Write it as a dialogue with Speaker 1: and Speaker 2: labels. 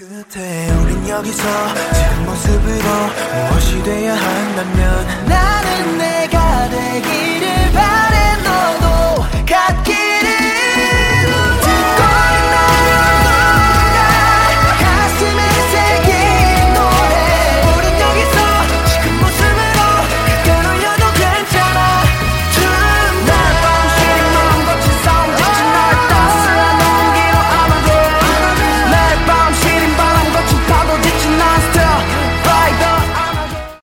Speaker 1: 끝에 우린 여기서 지금 모습으로 무엇이 돼야 한다면 나는 내가 되기